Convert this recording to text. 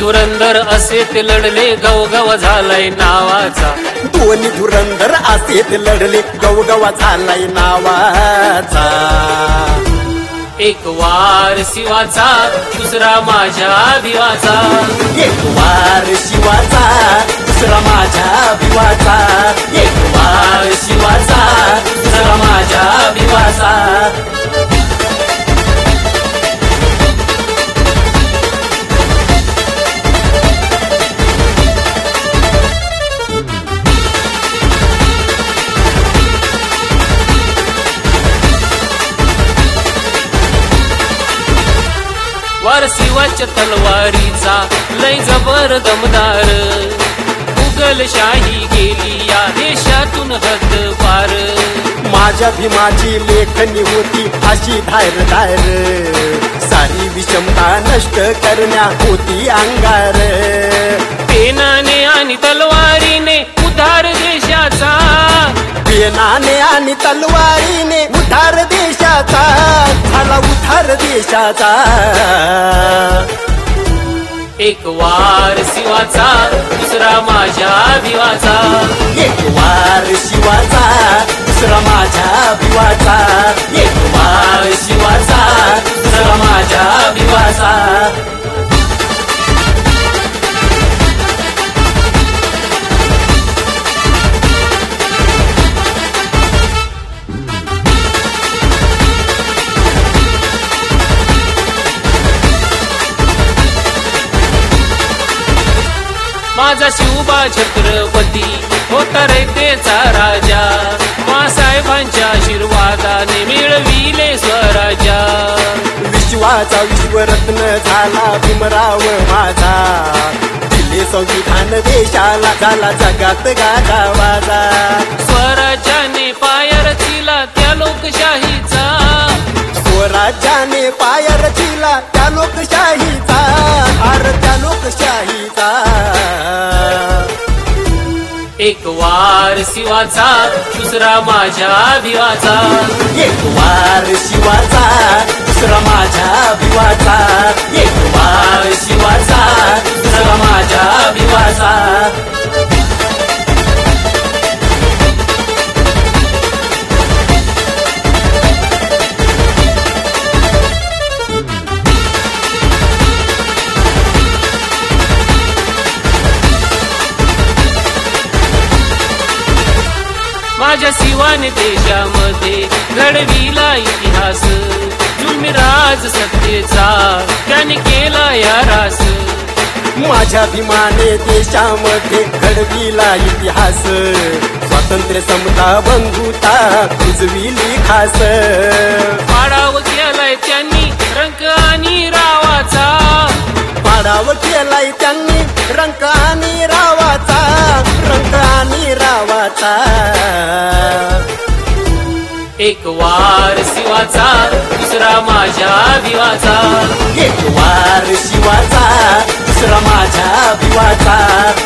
धुरंधर असे ते लढले गवगवा झालाय नावाचा दोन्ही धुरंधर असे ते लढले गवगवा झालाय नावाचा एक वार शिवाचा दुसरा माझ्या भिवाचा एक वार शिवाचा दुसरा माझ्या भिवाचा एक वार शिवाचा दुसरा माझ्या भिवाचा वार शिवाच्या तलवारीचा लय जबर दमदार मुघलशाही गेली या देशातून हद्द पार माझ्या भीमाची लेखणी होती अशी धारदार सारी विषमता नष्ट करण्या होती अंगार पेनाने आणि तलवारीने उद्धार देशाचा पेनाने आणि तलवारीने उद्धार देशाचा झाला उद्धार देशाचा एक वार शिवाचा दुसरा माझ्या भिवाचा एक वार शिवाचा दुसरा माझ्या भिवाचा एक वार शिवाचा दुसरा माझ्या भिवाचा माझा शिवबा छत्रपती होता रयतेचा राजा मासाहेबांच्या आशीर्वादाने मिळविले स्वराज्या विश्वाचा विश्वरत्न झाला भीमराव माझा दिले संविधान देशाला झाला जगात गाजावाजा स्वराज्याने पाय रचिला त्या लोकशाहीचा स्वराज्याने पाय रचिला त्या लोकशाहीचा आर त्या लोकशाहीचा एक वार शिवाचा दुसरा माझ्या भिवाचा एक वार शिवाचा दुसरा माझ्या भिवाचा एक वार शिवाचा दुसरा माझ्या भिवाचा माझ्या शिवाने देशामध्ये घडविला इतिहास जुलमी राज सत्तेचा त्याने केला या रास माझ्या भीमाने देशामध्ये घडविला इतिहास स्वातंत्र्य समता बंधुता उजविली खास पाडाव केलाय त्यांनी रंक आणि रावाचा पाडाव केलाय त्यांनी रंक आणि रावाचा रंक आणि रावाचा एक वार शिवाचा दुसरा माझ्या भिवाचा एक वार शिवाचा दुसरा माझ्या भिवाचा